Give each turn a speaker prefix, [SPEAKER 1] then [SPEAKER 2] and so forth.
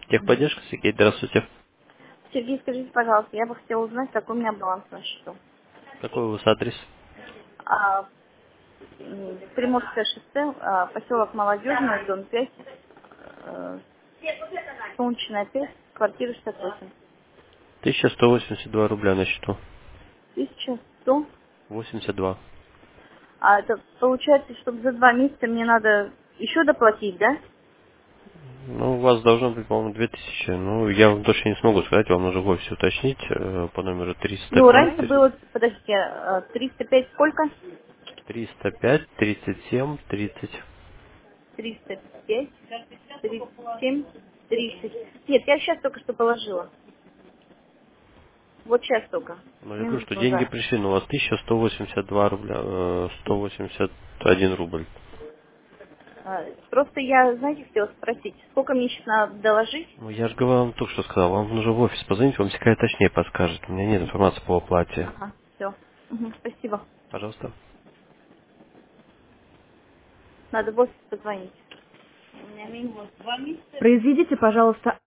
[SPEAKER 1] Техподдержка, Сергей, здравствуйте.
[SPEAKER 2] Сергей, скажите, пожалуйста, я бы хотела узнать, какой у меня баланс на счету.
[SPEAKER 1] Какой у вас адрес?
[SPEAKER 2] А, Приморское шоссе, поселок Молодежный, дом 5, Солнечная 5, квартира 68.
[SPEAKER 1] 1182 рубля на счету.
[SPEAKER 2] 1100.
[SPEAKER 1] 82.
[SPEAKER 2] А это получается, чтобы за 2 месяца мне надо еще доплатить, да?
[SPEAKER 1] Ну, у вас должно быть, по-моему, 2000. Ну, я вам точно не смогу сказать, вам нужно в офисе уточнить по номеру
[SPEAKER 2] Ну,
[SPEAKER 1] 305.
[SPEAKER 2] раньше было, подождите, 305 сколько?
[SPEAKER 1] 305, 37, 30.
[SPEAKER 2] 305, 37, 30. Нет, я сейчас только что положила. Вот сейчас только.
[SPEAKER 1] Ну, я говорю,
[SPEAKER 2] Минуту
[SPEAKER 1] что деньги
[SPEAKER 2] назад.
[SPEAKER 1] пришли, но у вас 1182 рубля, 181 рубль.
[SPEAKER 2] Просто я, знаете, хотела спросить, сколько мне сейчас надо доложить?
[SPEAKER 1] Ну, я же говорю вам только что сказал, вам нужно в офис позвонить, вам секретарь точнее подскажет. У меня нет информации по оплате.
[SPEAKER 2] Ага, все. Спасибо.
[SPEAKER 1] Пожалуйста.
[SPEAKER 2] Надо в офис позвонить. У меня минимум 2 месяца. Произведите, пожалуйста,